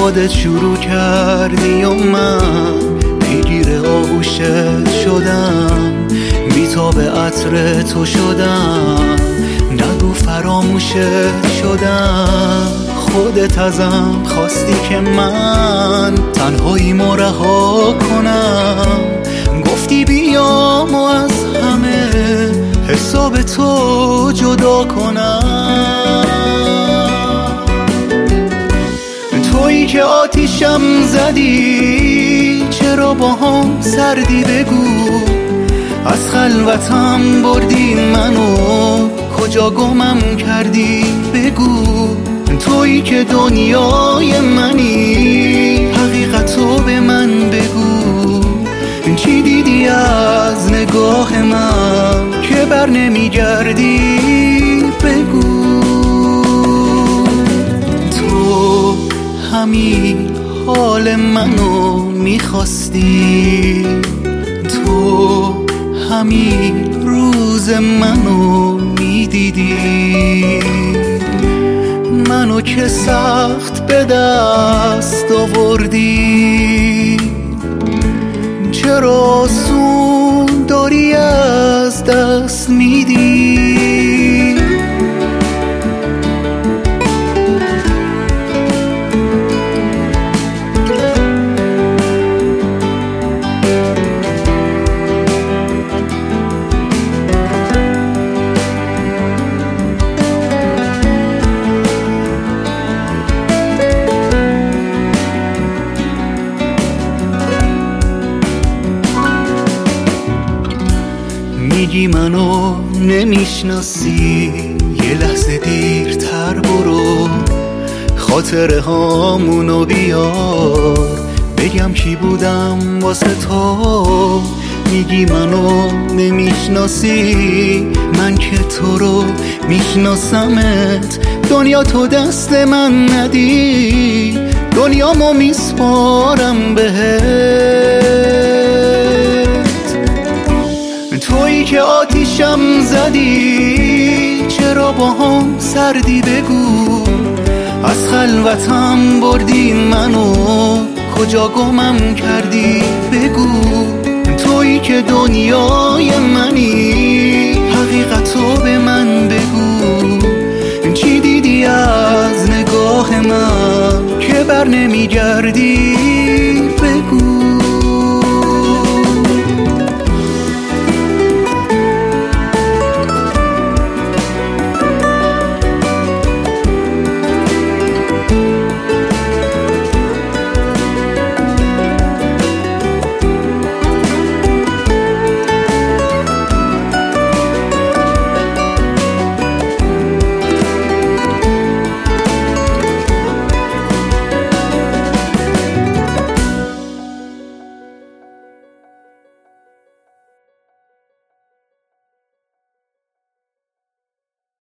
خودت شروع کردی و من پیگیر آغوشت شدم، بی‌تاب عطر تو شدم، نگو فراموشت شدم. خودت ازم خواستی که من تنهاییمو رها کنم، گفتی بیام و از همه حساب تو جدا کنم. تویی که آتیشم زدی، چرا با هم سردی بگو، از خلوتم بردی منو، کجا گمم کردی بگو. تویی که دنیای منی، حقیقتو به من بگو، چی دیدی از نگاه من که بر نمیگردی بگو. تو همین حال منو میخواستی، تو همین روز منو میدیدی، منو که سخت به دست آوردی، چرا آسون داری از دست میدی. میگی منو نمیشناسی، یه لحظه دیرتر برو، خاطره هامونو بیار، بگم کی بودم واسه تو. میگی منو نمیشناسی، من که تو رو میشناسمت، دنیا تو دست من ندی، دنیامو میسپارم بهت. تویی که آتیشم زدی، چرا با هم سردی بگو، از خلوتم بردی منو، کجا گمم کردی بگو. تویی که دنیای منی، حقیقتو به من بگو، چی دیدی از نگاه من که بر نمیگردی